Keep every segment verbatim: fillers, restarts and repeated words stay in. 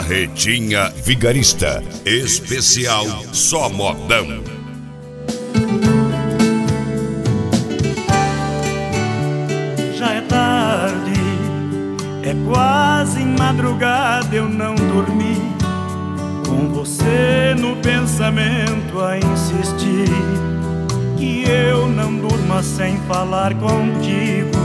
Carretinha Vigarista, especial só modão. Já é tarde, é quase madrugada, eu não dormi, com você no pensamento a insistir, que eu não durma sem falar contigo.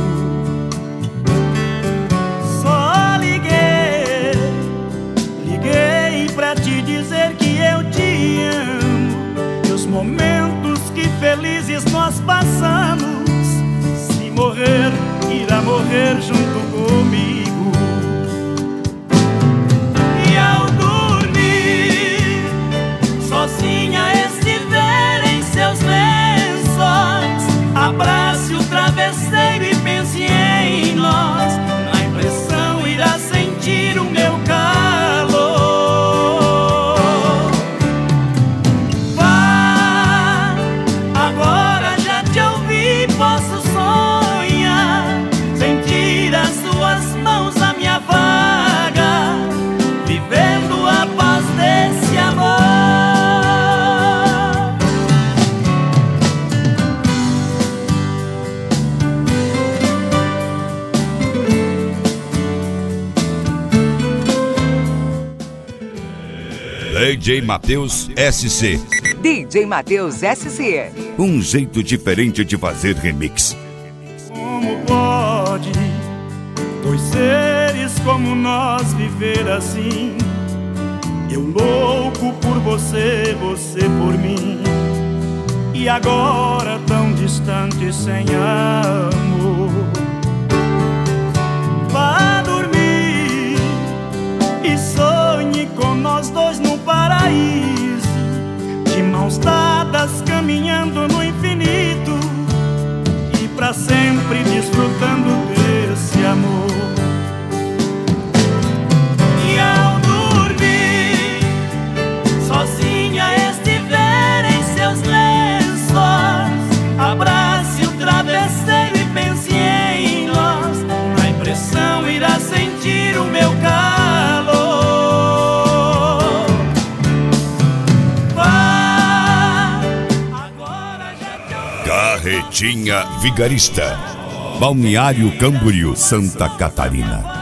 Só liguei, liguei pra te dizer que eu te amo, e os momentos que felizes nós passamos, se morrer, irá morrer junto comigo. E ao dormir, sozinha estiver em seus lençóis, abrace o travesseiro e pense em nós. Na impressão irá sentir o meu calor. Vá, agora já te ouvi, posso sonhar, sentir as suas mãos à minha vaga, vivendo a paz desse amor. D J Matheus S C. D J Matheus S C. Um jeito diferente de fazer remix. Como pode dois seres como nós viver assim? Eu louco por você, você por mim, e agora tão distante sem amor. Vá dormir e sonhe com nós dois no paraíso, de mãos dadas caminhando no infinito, e pra sempre desfrutando desse amor. E ao dormir, sozinha estiver em seus lençóis, abrace o travesseiro e pense em nós. Na impressão irá sentir o meu calor. Vá, agora já te ouvi. Carretinha Vigarista, Balneário Camboriú, Santa Catarina.